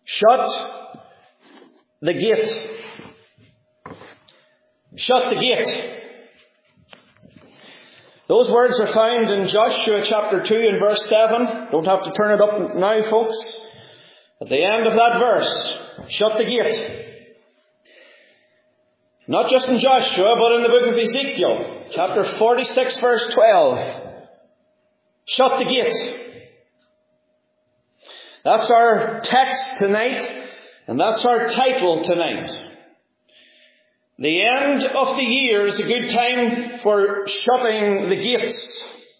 Shut the gate. Shut the gate. Those words are found in Joshua chapter 2 and verse 7. Don't have to turn it up now, folks. At the end of that verse, shut the gate. Not just in Joshua, but in the book of Ezekiel, chapter 46, verse 12. Shut the gate. That's our text tonight, and that's our title tonight. The end of the year is a good time for shutting the gates.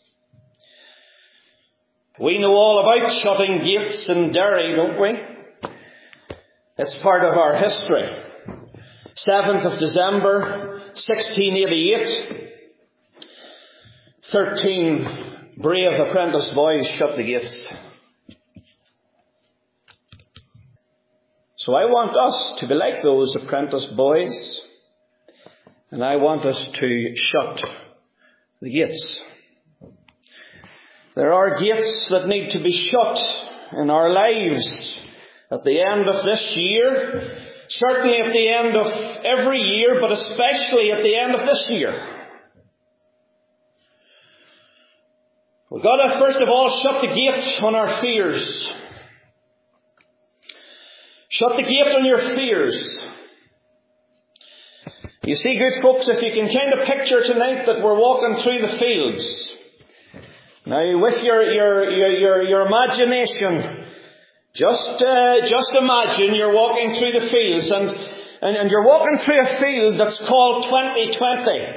We know all about shutting gates in Derry, don't we? It's part of our history. 7th of December, 1688. 13 brave apprentice boys shut the gates. So I want us to be like those apprentice boys. And I want us to shut the gates. There are gates that need to be shut in our lives at the end of this year, certainly at the end of every year, but especially at the end of this year. We've got to first of all shut the gate on our fears. Shut the gate on your fears. You see, good folks, if you can kind of picture tonight that we're walking through the fields. Now, with your imagination, just imagine you're walking through the fields, and you're walking through a field that's called 2020.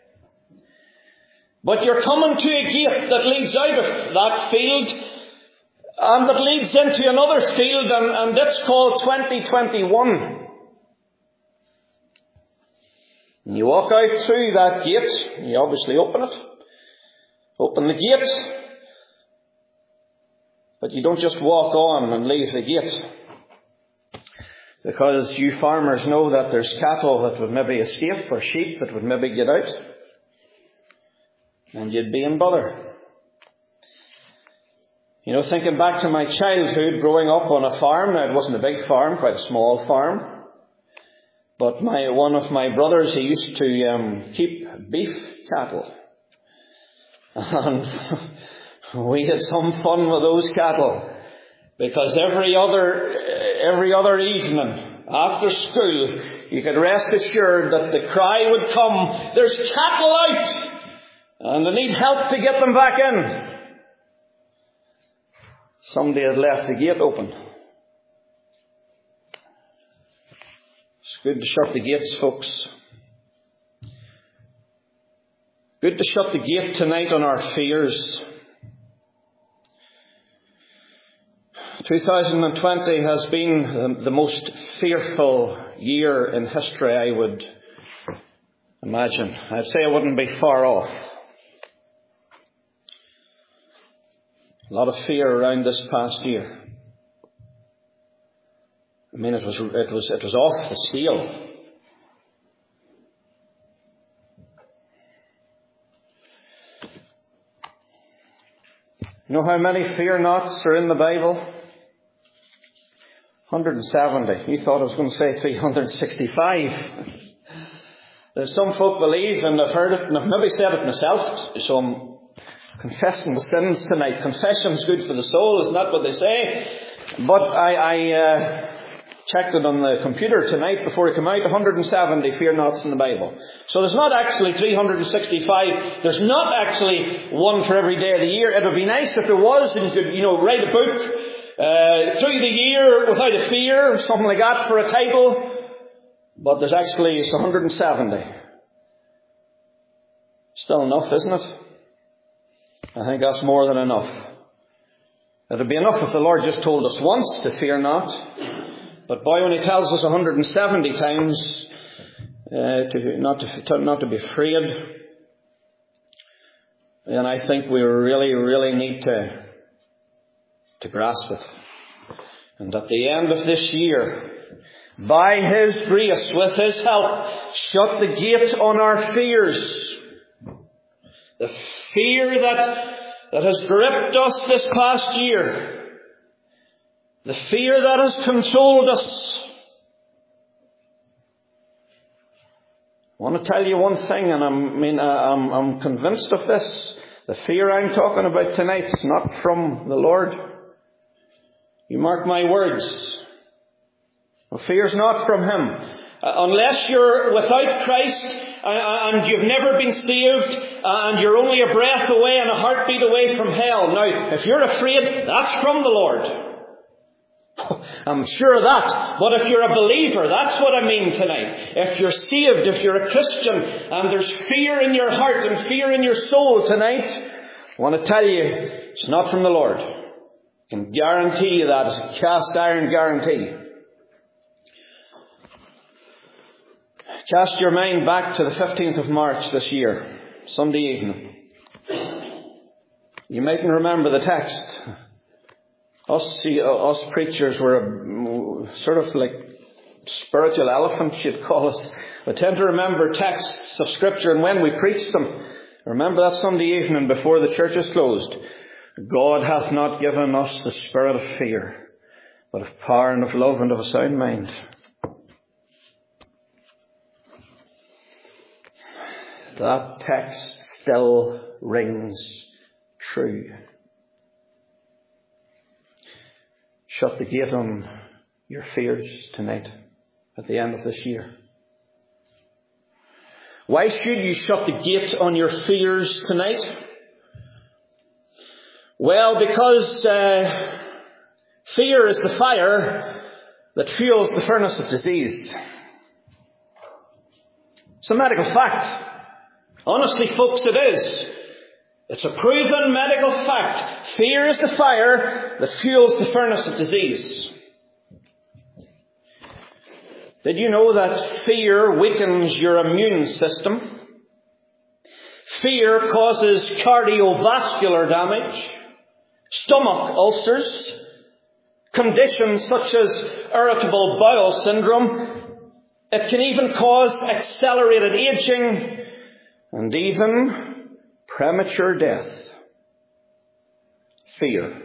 But you're coming to a gate that leads out of that field, and that leads into another field, and it's called 2021. You walk out through that gate, you obviously open it. Open the gate. But you don't just walk on and leave the gate. Because you farmers know that there's cattle that would maybe escape, or sheep that would maybe get out. And you'd be in bother. You know, thinking back to my childhood, growing up on a farm, now it wasn't a big farm, quite a small farm. But one of my brothers, he used to keep beef cattle. And we had some fun with those cattle. Because every other evening, after school, you could rest assured that the cry would come, "There's cattle out!" And they need help to get them back in. Somebody had left the gate open. It's good to shut the gates, folks. Good to shut the gate tonight on our fears. 2020 has been the most fearful year in history, I would imagine. I'd say I wouldn't be far off. A lot of fear around this past year. I mean, it was off the scale. You know how many fear nots are in the Bible? 170. You thought I was going to say 365. There's some folk believe, and I've heard it, and I've maybe said it myself, so I'm confessing the sins tonight. Confession's good for the soul, isn't that what they say? But I checked it on the computer tonight before it came out. 170 fear nots in the Bible. So there's not actually 365. There's not actually one for every day of the year. It would be nice if there was, and you could, write a book through the year without a fear, or something like that for a title. But there's actually, it's 170. Still enough, isn't it? I think that's more than enough. It would be enough if the Lord just told us once to fear not. But boy, when He tells us 170 times not to be afraid, then I think we really, really need to grasp it. And at the end of this year, by His grace, with His help, shut the gate on our fears. The fear that has gripped us this past year. The fear that has controlled us. I want to tell you one thing, and I'm convinced of this. The fear I'm talking about tonight is not from the Lord. You mark my words. The fear's not from Him. Unless you're without Christ and you've never been saved and you're only a breath away and a heartbeat away from hell. Now, if you're afraid, that's from the Lord. I'm sure of that. But if you're a believer, that's what I mean tonight. If you're saved, if you're a Christian, and there's fear in your heart and fear in your soul tonight, I want to tell you, it's not from the Lord. I can guarantee you that. It's a cast iron guarantee. Cast your mind back to the 15th of March this year, Sunday evening. You mightn't remember the text. Us preachers were sort of like spiritual elephants, you'd call us. We tend to remember texts of Scripture, and when we preach them, remember that Sunday evening before the church is closed. God hath not given us the spirit of fear, but of power and of love and of a sound mind. That text still rings true. Shut the gate on your fears tonight at the end of this year. Why should you shut the gate on your fears tonight? Well, because fear is the fire that fuels the furnace of disease. It's a medical fact. Honestly, folks, it is. It's a proven medical fact. Fear is the fire that fuels the furnace of disease. Did you know that fear weakens your immune system? Fear causes cardiovascular damage, stomach ulcers, conditions such as irritable bowel syndrome. It can even cause accelerated aging and even premature death. Fear.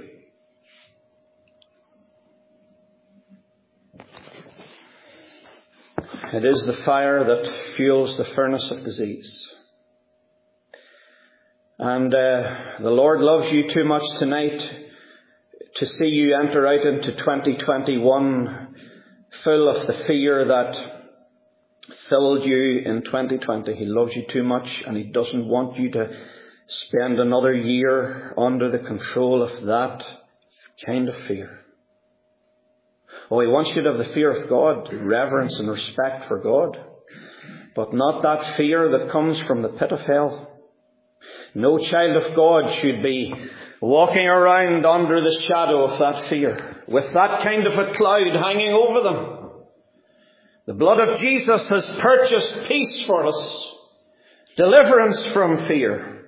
It is the fire that fuels the furnace of disease. And the Lord loves you too much tonight to see you enter out into 2021 full of the fear that filled you in 2020. He loves you too much, and He doesn't want you to spend another year under the control of that kind of fear. Oh, He wants you to have the fear of God, reverence and respect for God, but not that fear that comes from the pit of hell. No child of God should be walking around under the shadow of that fear, with that kind of a cloud hanging over them. The blood of Jesus has purchased peace for us, deliverance from fear.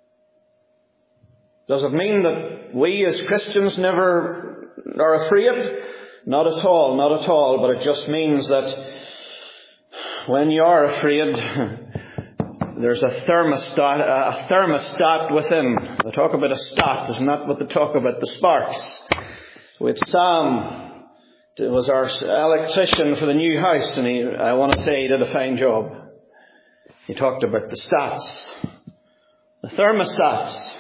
Does it mean that we as Christians never are afraid? Not at all, not at all. But it just means that when you are afraid, there's a thermostat within. They talk about a stat, isn't that what they talk about? The sparks. With Sam, it was our electrician for the new house, and I want to say he did a fine job. He talked about the stats, the thermostats.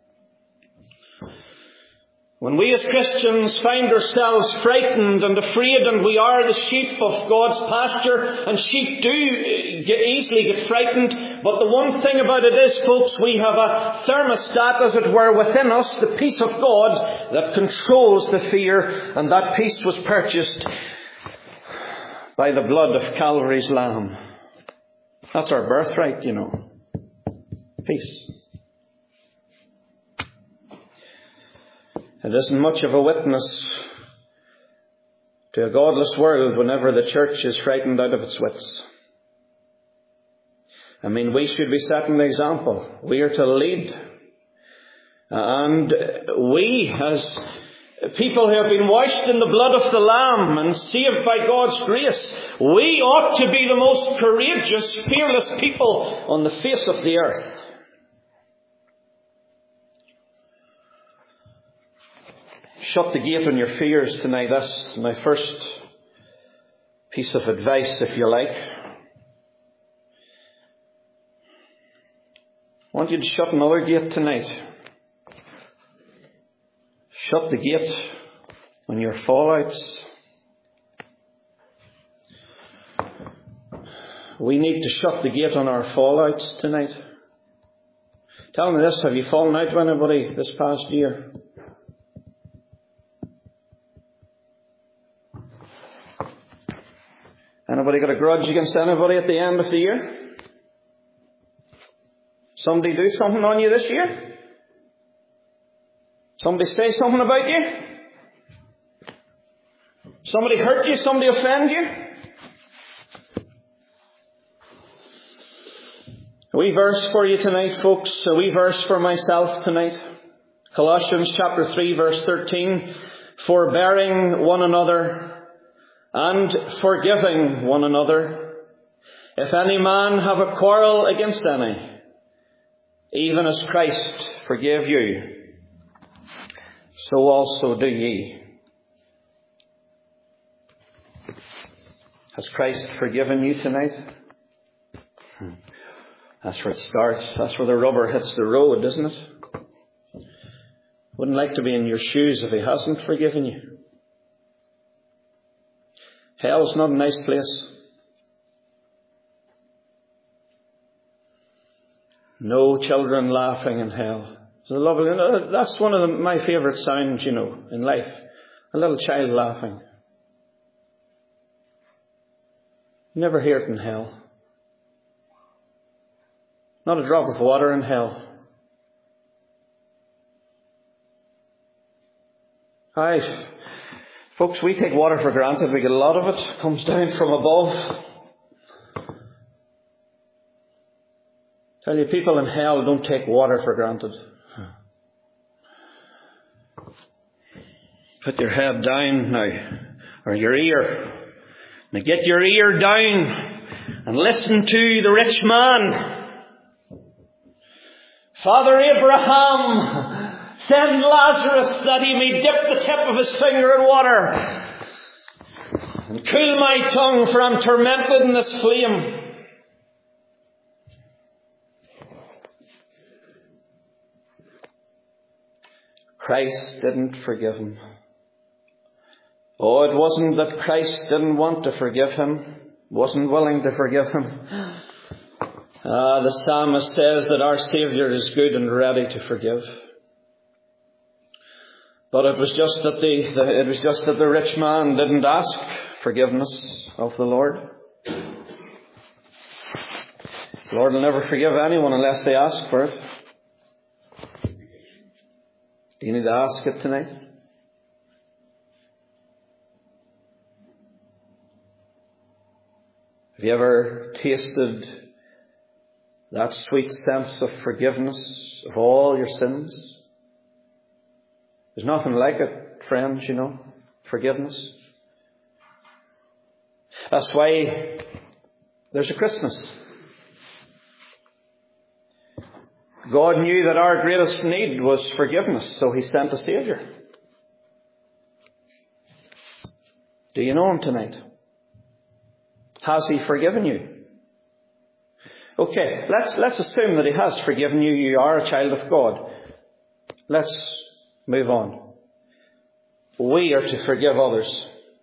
When we as Christians find ourselves frightened and afraid, and we are the sheep of God's pasture, and sheep do easily get frightened, but the one thing about it is, folks, we have a thermostat, as it were, within us, the peace of God that controls the fear, and that peace was purchased by the blood of Calvary's Lamb. That's our birthright, you know. Peace. It isn't much of a witness to a godless world whenever the church is frightened out of its wits. I mean, we should be setting the example. We are to lead. And we, as people who have been washed in the blood of the Lamb and saved by God's grace, we ought to be the most courageous, fearless people on the face of the earth. shut the gate on your fears tonight. That's my first piece of advice, if you like. I want you to shut another gate tonight. Shut the gate on your fallouts. We need to shut the gate on our fallouts tonight. Tell me this, have you fallen out with anybody this past year? Anybody got a grudge against anybody at the end of the year? Somebody do something on you this year? Somebody say something about you? Somebody hurt you? Somebody offend you? A wee verse for you tonight, folks. A wee verse for myself tonight. Colossians chapter 3 verse 13. Forbearing one another and forgiving one another. If any man have a quarrel against any, even as Christ forgave you, so also do ye. Has Christ forgiven you tonight? That's where it starts. That's where the rubber hits the road, isn't it? Wouldn't like to be in your shoes if he hasn't forgiven you. Hell's not a nice place. No children laughing in hell. It's lovely. That's one of my favourite sounds, in life. A little child laughing. You never hear it in hell. Not a drop of water in hell. Folks, we take water for granted. We get a lot of it. It comes down from above. Tell you, people in hell don't take water for granted. Put your head down now, or your ear. Now get your ear down and listen to the rich man. Father Abraham, send Lazarus that he may dip the tip of his finger in water and cool my tongue, for I'm tormented in this flame. Christ didn't forgive him. Oh, it wasn't that Christ didn't want to forgive him, wasn't willing to forgive him. The psalmist says that our Saviour is good and ready to forgive. But it was just that the rich man didn't ask forgiveness of the Lord. The Lord will never forgive anyone unless they ask for it. Do you need to ask it tonight? Have you ever tasted that sweet sense of forgiveness of all your sins? There's nothing like it, friends, forgiveness. That's why there's a Christmas. God knew that our greatest need was forgiveness, so he sent a Saviour. Do you know him tonight? Has he forgiven you? Okay, let's assume that he has forgiven you. You are a child of God. Let's move on. We are to forgive others.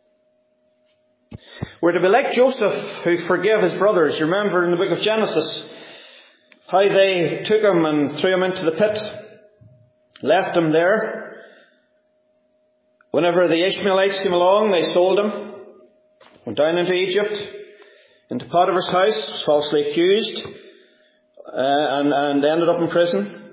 We're to be like Joseph, who forgave his brothers. You remember in the book of Genesis how they took him and threw him into the pit, left him there. Whenever the Ishmaelites came along, they sold him, went down into Egypt, into Potiphar's house, was falsely accused, and ended up in prison.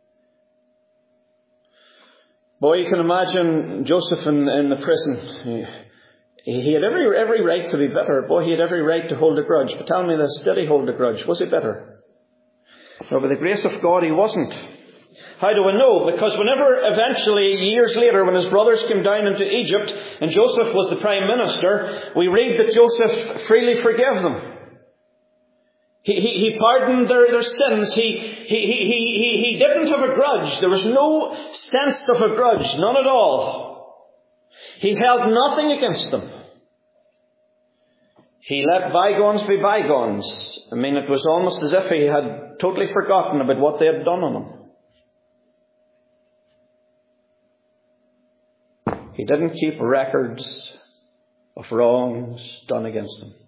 Boy, you can imagine Joseph in the prison. He had every right to be bitter. Boy, he had every right to hold a grudge. But tell me this, did he hold a grudge? Was he bitter? No, by the grace of God, he wasn't. How do I know? Because whenever eventually, years later, when his brothers came down into Egypt and Joseph was the prime minister, we read that Joseph freely forgave them. He pardoned their sins. He didn't have a grudge. There was no sense of a grudge, none at all. He held nothing against them. He let bygones be bygones. I mean, it was almost as if he had totally forgotten about what they had done on him. He didn't keep records of wrongs done against him.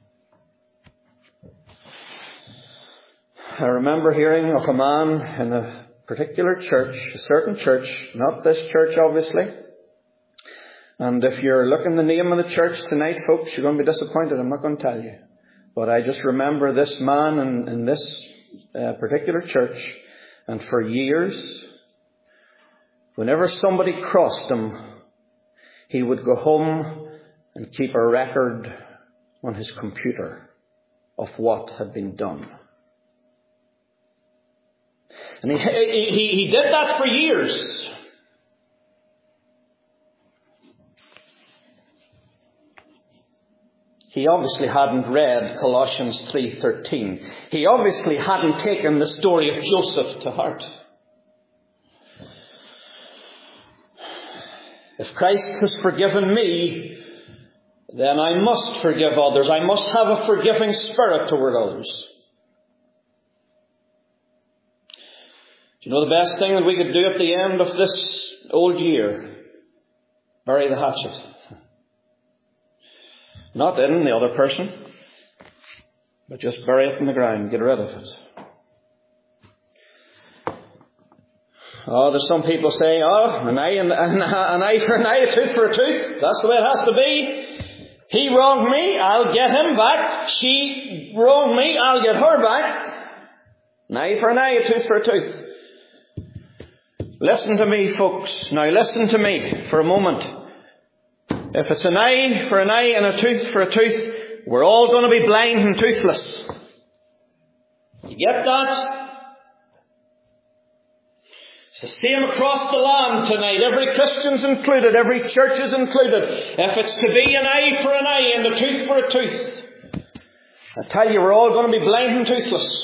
I remember hearing of a man in a particular church, a certain church, not this church obviously. And if you're looking the name of the church tonight, folks, you're going to be disappointed. I'm not going to tell you. But I just remember this man in this particular church. And for years, whenever somebody crossed him, he would go home and keep a record on his computer of what had been done. And he did that for years. He obviously hadn't read Colossians 3:13. He obviously hadn't taken the story of Joseph to heart. If Christ has forgiven me, then I must forgive others. I must have a forgiving spirit toward others. Do you know the best thing that we could do at the end of this old year? Bury the hatchet. Not in the other person, but just bury it in the ground, get rid of it. Oh, there's some people saying, an eye for an eye, a tooth for a tooth. That's the way it has to be. He wronged me, I'll get him back. She wronged me, I'll get her back. An eye for an eye, a tooth for a tooth. Listen to me, folks. Now listen to me for a moment. If it's an eye for an eye and a tooth for a tooth, we're all going to be blind and toothless. You get that? It's the same across the land tonight. Every Christian's included. Every church is included. If it's to be an eye for an eye and a tooth for a tooth, I tell you, we're all going to be blind and toothless.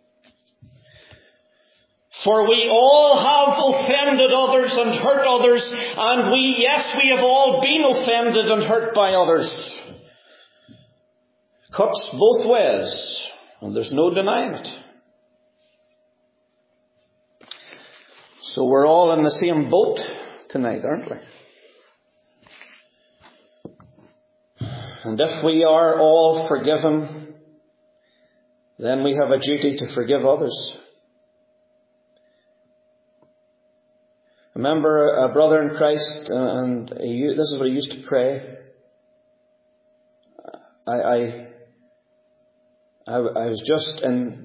For we all have offended others and hurt others, and we have all been offended and hurt by others. Cuts both ways, and there's no denying it. So we're all in the same boat tonight, aren't we? And if we are all forgiven, then we have a duty to forgive others. I remember a brother in Christ, and this is what he used to pray. I was just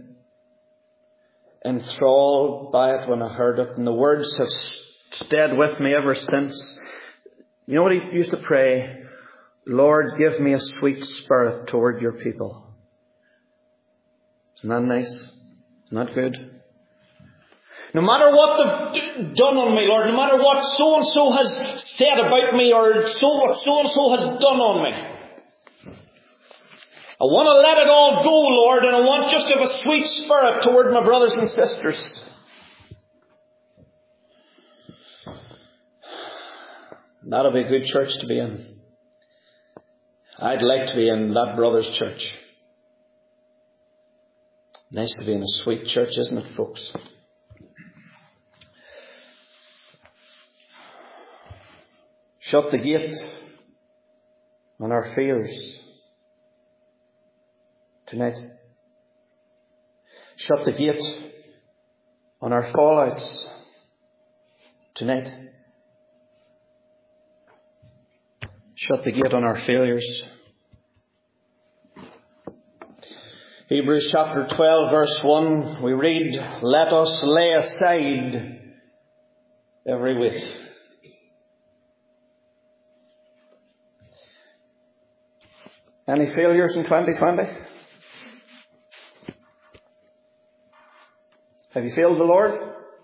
enthralled by it when I heard it, and the words have stayed with me ever since. You know what he used to pray? Lord, give me a sweet spirit toward your people. Isn't that nice? Isn't that good? No matter what they've done on me, Lord, no matter what so-and-so has said about me or what so-and-so has done on me, I want to let it all go, Lord, and I want just to have a sweet spirit toward my brothers and sisters. That'll be a good church to be in. I'd like to be in that brother's church. Nice to be in a sweet church, isn't it, folks? Shut the gate on our fears tonight. Shut the gate on our fallouts tonight. Shut the gate on our failures. Hebrews chapter 12 verse 1, we read, let us lay aside every weight. Any failures in 2020? Have you failed the Lord?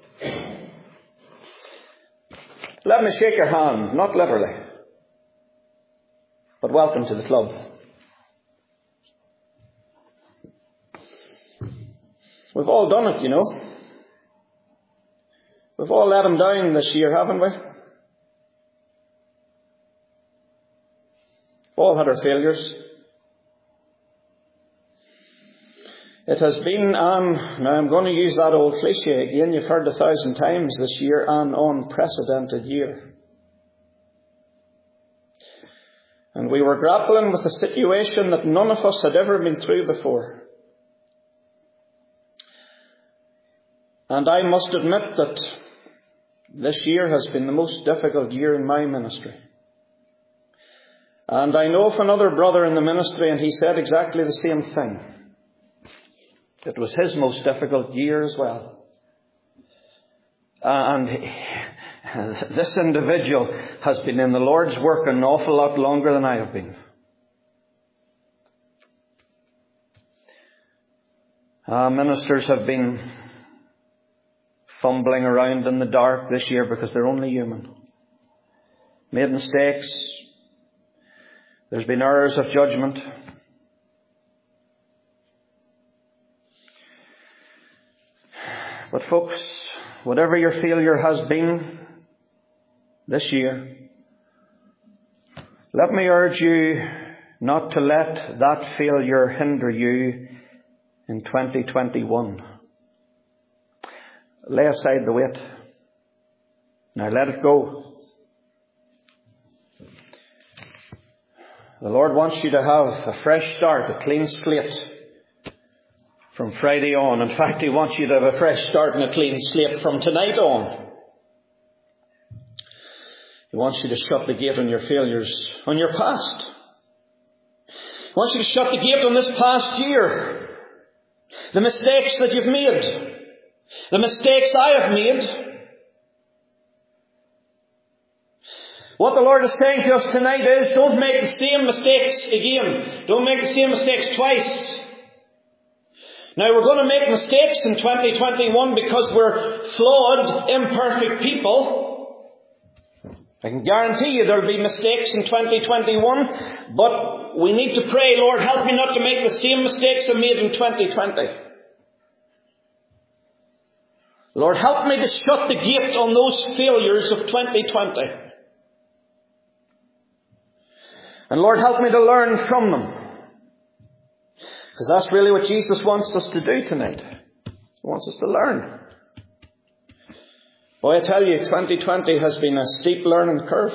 Let me shake your hand, not literally, but welcome to the club. We've all done it, you know. We've all let him down this year, haven't we? All had our failures. It has been now I'm going to use that old cliche again, you've heard 1,000 times this year, an unprecedented year. And we were grappling with a situation that none of us had ever been through before. And I must admit that this year has been the most difficult year in my ministry. And I know of another brother in the ministry, and he said exactly the same thing. It was his most difficult year as well. And this individual has been in the Lord's work an awful lot longer than I have been. Ministers have been fumbling around in the dark this year because they're only human. Made mistakes. There's been errors of judgment. But folks, whatever your failure has been this year, let me urge you not to let that failure hinder you in 2021. Lay aside the weight. Now let it go. The Lord wants you to have a fresh start, a clean slate from Friday on. In fact, He wants you to have a fresh start and a clean slate from tonight on. He wants you to shut the gate on your failures, on your past. He wants you to shut the gate on this past year. The mistakes that you've made. The mistakes I have made. What the Lord is saying to us tonight is, don't make the same mistakes again. Don't make the same mistakes twice. Now, we're going to make mistakes in 2021 because we're flawed, imperfect people. I can guarantee you there'll be mistakes in 2021, but we need to pray, Lord, help me not to make the same mistakes I made in 2020. Lord, help me to shut the gate on those failures of 2020. And Lord, help me to learn from them. Because that's really what Jesus wants us to do tonight. He wants us to learn. Boy, I tell you, 2020 has been a steep learning curve.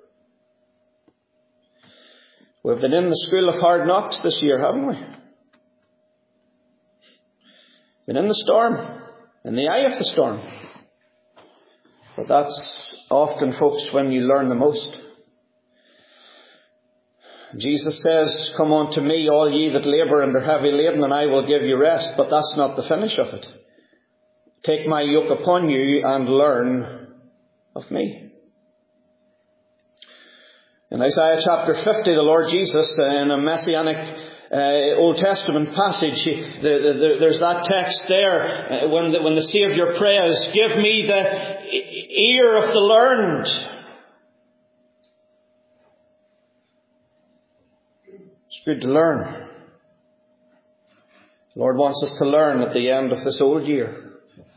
We've been in the school of hard knocks this year, haven't we? Been in the storm, in the eye of the storm. But that's often, folks, when you learn the most. Jesus says, come unto me, all ye that labour and are heavy laden, and I will give you rest. But that's not the finish of it. Take my yoke upon you and learn of me. In Isaiah chapter 50, the Lord Jesus, in a messianic Old Testament passage, there's that text there when the Saviour prays, give me the ear of the learned. It's good to learn. The Lord wants us to learn at the end of this old year.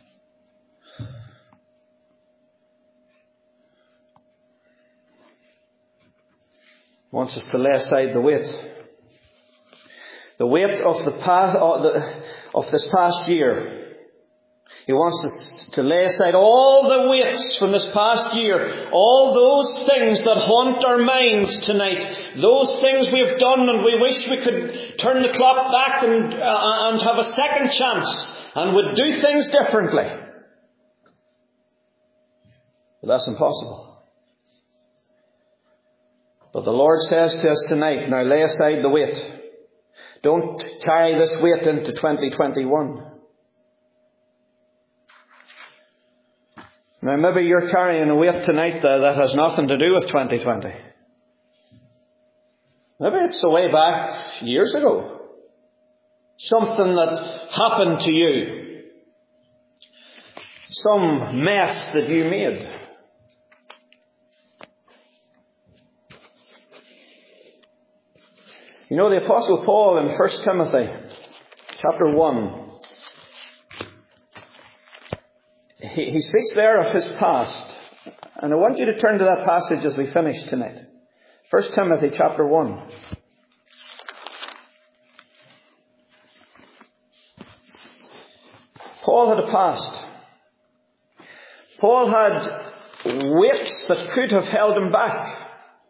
He wants us to lay aside the weight. The weight of the past, of this past year. He wants us to lay aside all the weights from this past year. All those things that haunt our minds tonight. Those things we have done and we wish we could turn the clock back and have a second chance and would do things differently. But that's impossible. But the Lord says to us tonight, now lay aside the weight. Don't carry this weight into 2021. Now maybe you're carrying a weight tonight that has nothing to do with 2020. Maybe it's a way back years ago. Something that happened to you. Some mess that you made. You know, the Apostle Paul in 1 Timothy chapter 1, he speaks there of his past. And I want you to turn to that passage as we finish tonight. 1 Timothy chapter 1. Paul had a past. Paul had weights that could have held him back.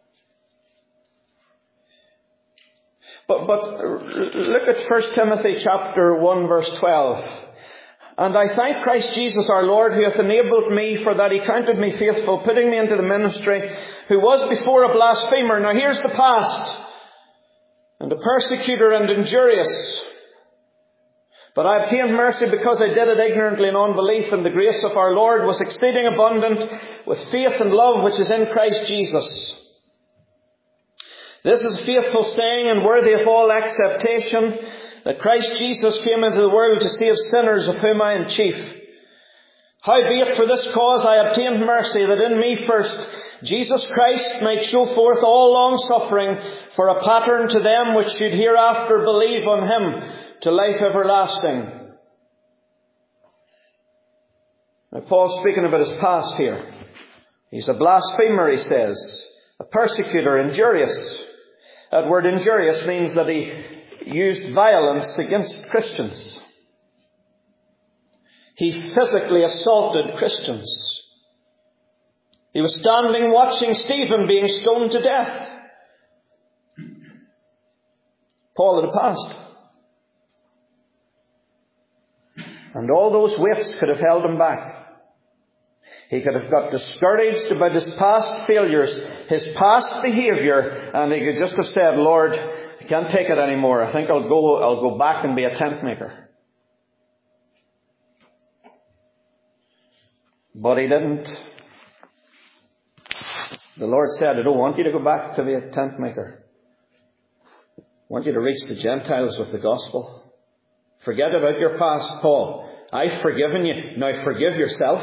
But look at 1 Timothy chapter 1 verse 12. And I thank Christ Jesus our Lord, who hath enabled me, for that he counted me faithful, putting me into the ministry, who was before a blasphemer. Now here's the past. And a persecutor and injurious. But I obtained mercy because I did it ignorantly in unbelief, and the grace of our Lord was exceeding abundant with faith and love which is in Christ Jesus. This is a faithful saying and worthy of all acceptation, that Christ Jesus came into the world to save sinners, of whom I am chief. Howbeit for this cause I obtained mercy, that in me first Jesus Christ might show forth all long suffering for a pattern to them which should hereafter believe on him to life everlasting. Now Paul's speaking about his past here. He's a blasphemer, he says, a persecutor, injurious. That word injurious means that he used violence against Christians. He physically assaulted Christians. He was standing watching Stephen being stoned to death. Paul had a past. And all those weights could have held him back. He could have got discouraged about his past failures, his past behaviour, and he could just have said, Lord, I can't take it anymore. I think I'll go back and be a tent maker. But he didn't. The Lord said, I don't want you to go back to be a tent maker. I want you to reach the Gentiles with the gospel. Forget about your past, Paul. I've forgiven you. Now forgive yourself.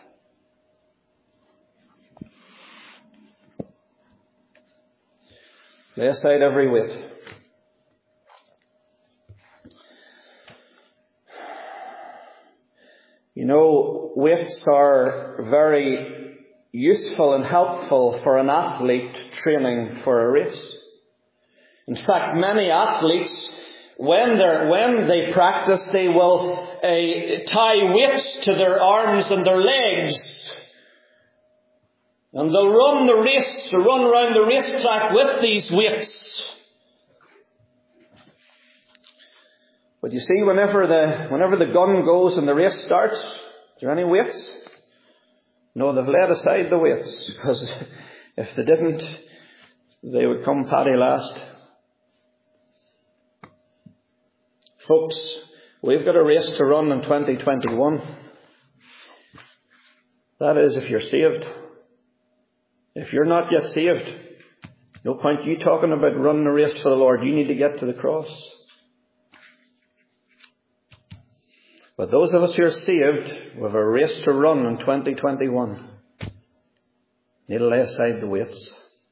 Lay aside every weight. You know, weights are very useful and helpful for an athlete training for a race. In fact, many athletes, when they practice, they will tie weights to their arms and their legs. And they'll run around the racetrack with these weights. But you see, whenever the gun goes and the race starts, is there any weights? No, they've laid aside the weights, because if they didn't, they would come paddy last. Folks, we've got a race to run in 2021. That is, if you're saved. If you're not yet saved, no point you talking about running a race for the Lord. You need to get to the cross. But those of us who are saved, we have a race to run in 2021. Need to lay aside the weights.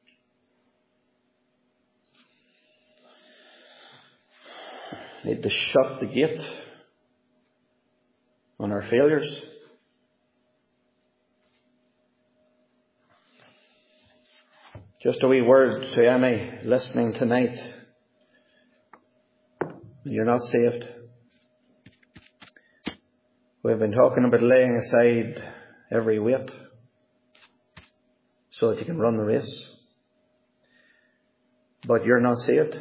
Need to shut the gate on our failures. Just a wee word to any listening tonight. You're not saved. We've been talking about laying aside every weight so that you can run the race. But you're not saved.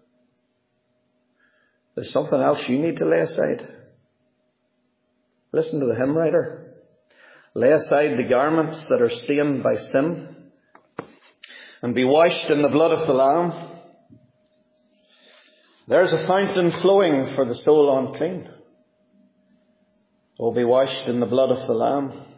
There's something else you need to lay aside. Listen to the hymn writer. Lay aside the garments that are stained by sin, and be washed in the blood of the Lamb. There's a fountain flowing for the soul unclean. Oh, be washed in the blood of the Lamb.